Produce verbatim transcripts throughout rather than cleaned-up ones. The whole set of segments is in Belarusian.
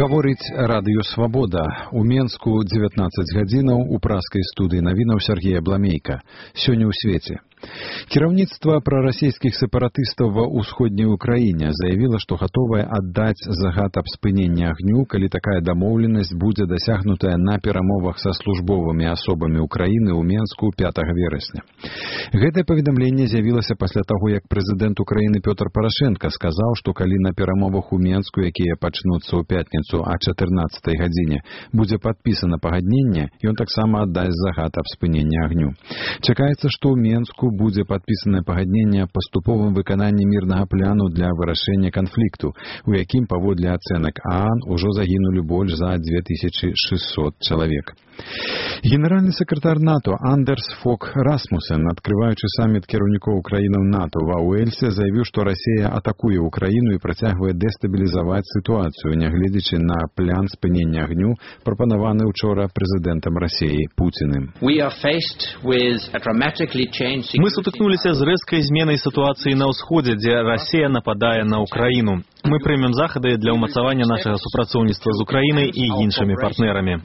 Гаворыць радыё «Свабода». У Менску дзевятнаццаць гадзінаў у праскай студыі навінаў Сергея Бламейка. Сёння ў свеце. Кіраўніцтва прарасійскіх сепаратыстаў ва ўсходняй Украіне заявіла, што гатовае аддаць загад аб спыненні агню, калі такая дамоўленасць будзе дасягнутая на перамовах са службовымі асобамі Украіны ў Менску пятага верасня. Гэтае паведамленне з'явілася пасля таго, як прэзідэнт Украіны Пётр Парашенка сказаў, што калі на перамовах у Менску, якія пачнуцца ў пятніцу а чатырнаццатай гадзіне, будзе падпісана пагадненне, ён таксама аддасць загад аб спыненні агню. Чакаецца, што ў Менску будзе падпісанае пагадненне аб паступовым выкананні мірнага пляну для вырашэння канфлікту, у якім, паводле ацэнак ААН, ужо загінулі больш за дзве тысячы шэсцьсот чалавек. Генеральны сакратар НАТО Андерс Фог Расмусен, адкрываючы саміт кіраўнікоў краінаў НАТО ва Уэльсе, заявіў, што Расія атакуе Украіну і працягвае дэстабілізаваць сітуацыю, нягледзячы на плян спынення агню, прапанаваны ўчора прэзідэнтам Расіі Пуціным. Мы сутыкнуліся з рэзкай зменай сітуацыі на ўсходзе, дзе Расія нападае на Украіну. Мы прымем захады для ўмацавання нашага супрацоўніцтва з Украінай і іншымі партнерамі.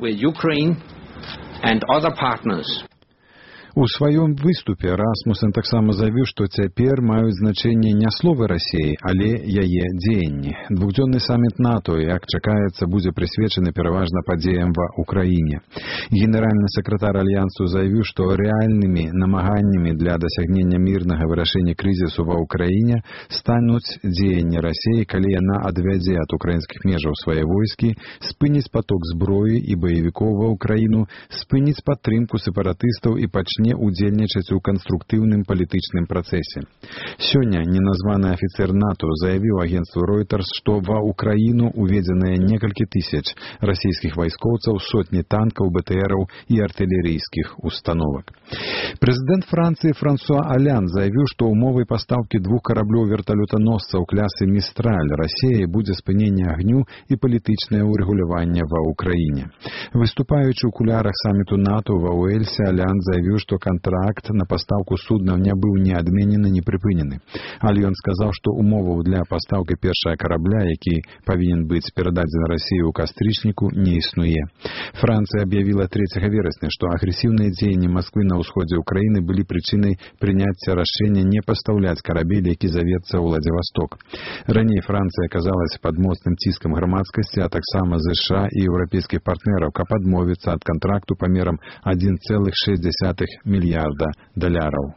У сваём выступе Расмусен таксама заявіў, што цяпер маюць значэнне не словы Расіі, але яе дзеянні. Двухдзённы саміт НАТО, як чакаецца, будзе прысвечаны пераважна падзеям ва Украіне. Генеральны сакратар Альянсу заявіў, што рэальнымі намаганнямі для дасягнення мірнага вырашэння крызісу ва Украіне стануць дзеянні Расіі, калі яна адвядзе ад украінскіх межаў свае войскі, спыніць поток зброі і баевікоў ва Украіну, спыніць падтрымку сепаратыстаў і пачне не удзельнічаць у канструктыўным палітычным працэсе. Сёння неназваны афіцер НАТО заявіў агенцтву Reuters, што ва Украіну уведзеныя некалькі тысяч расійскіх вайскоўцаў, сотні танкаў, БТРаў і артылерыйскіх установак. Прэзідэнт Францыі Франсуа Алянд заявіў, што умовай пастаўкі двух караблёў верталётаносцаў класы «Містраль» Расіі будзе спыненне агню і палітычнае ўрэгуляванне ва Украіне. Выступаючы ў кулярах саміту НАТО ва Уэльсе, Алянд заявіў, што контракт на пастаўку суднаў не быў ні адменены, ні прыпынены. Але ён сказаў, што умоваў для пастаўкі першага карабля, які павінен быць перададзены Расіі ў кастрычніку, не існуе. Францыя аб'явіла трэцяга верасня, што агрэсіўныя дзеянні Масквы на ўсходзе Украіны былі прычынай прыняцця рашэння не пастаўляць карабель, які завецца ў Владзівасток. Раней Францыя аказалася пад моцным ціскам грамадскасці, а таксама ЗША і еўрапейскіх партнераў, каб адмовіцца ад кантракту памерам адзін цэлых шэсць дзесятых мільярда даляраў.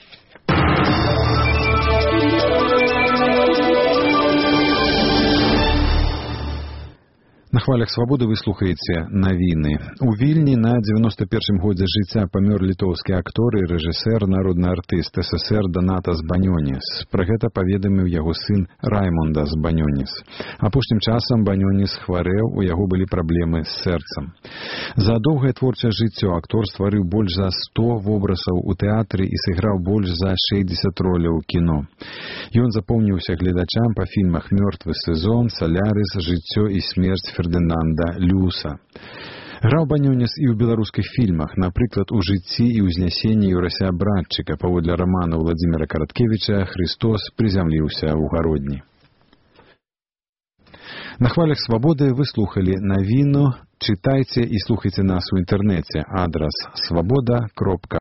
На хвалях свабоды вы слухаеце навіны. У Вільні на дзевяноста першым годзе жыцця памёр літоўскі актор і рэжысэр, народны артыст СССР Донатас Банёнис. Пра гэта паведаміў яго сын Раймондас Банёнис. Апошнім часам Банёнис хварэў, у яго былі праблемы з сэрцам. За доўгае творчае жыццё актор стварыў больш за сто вобразаў у тэатры і сыграў больш за шэсцьдзесят роляў у кіно. Ён запомніўся гледачам па фільмах «Мёртвы сезон», «Салярыс», «Жыццё і смерць» Фердынанда Люса. Граў Банёнис і ў беларускіх фільмах, напрыклад, у «Жыцці і ўзнясенні» Юрася Братчыка, паводле рамана Владзіміра Караткевіча «Христос прызямліўся ў гародні». На хвалях свабоды вы слухалі навіну. Чытайце і слухайце нас у інтэрнэце. Адрас свабода кропка